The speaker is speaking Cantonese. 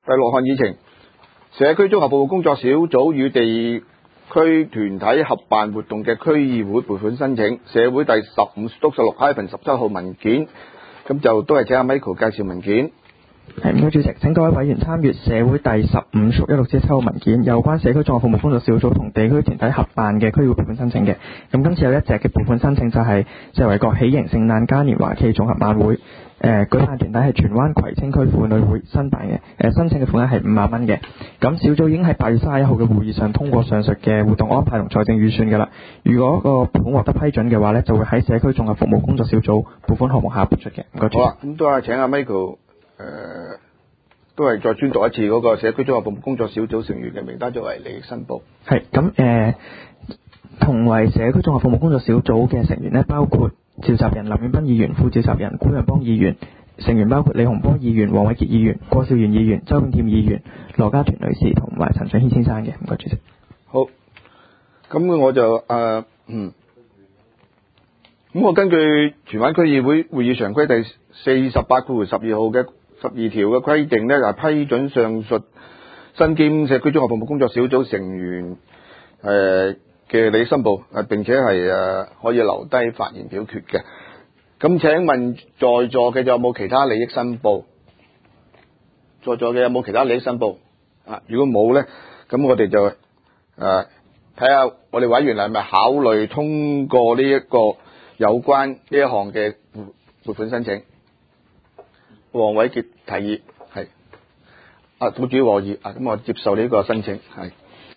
第六項議程，社區綜合服務工作小組與地區團體合辦活動嘅區議會撥款申請，社會第15/16-17號文件，咁就都係請阿 Michael 介紹文件。 係，唔該主席，請各位委員參閱社會第15/16-17號文件，有關社區綜合服務工作小組同地區團體合辦嘅區議會撥款申請嘅。咁今次有一隻嘅撥款申請就係謝維國喜迎聖誕嘉年華暨綜合晚會，舉辦團體係荃灣葵青區婦女會申辦嘅，申請嘅款額係5萬蚊嘅。咁小組已經喺8月31號嘅會議上通過上述嘅活動安排同財政預算㗎啦。如果個撥款獲得批准嘅話呢，就會喺社區綜合服務工作小組撥款項目下撥出嘅。唔該主席。 好啦，咁都係請阿 Michael。都係再宣讀一次嗰個社區綜合服務工作小組成員嘅名單作為利益申報。 係咁同為社區綜合服務工作小組嘅成員呢，包括召集人林遠斌議員、副召集人古陽邦議員，成員包括李洪波議員、黃偉傑議員、郭兆元議員、周永添議員、羅家團女士同埋陳順軒先生嘅。唔該主席。 好，咁我就咁我根據荃灣區議會會議常規第48/12號嘅12條嘅規定呢，係批准上述身兼社區綜合服務工作小組成員嘅利益申報，並且係可以留低發言表決嘅。咁請問在座嘅有冇其他利益申報？在座嘅有冇其他利益申報？如果冇呢，咁我哋就睇下我哋委員係咪考慮通過呢一個有關呢一項嘅撥款申請。黃偉傑提議係，副主和議咁我接受呢個申請係。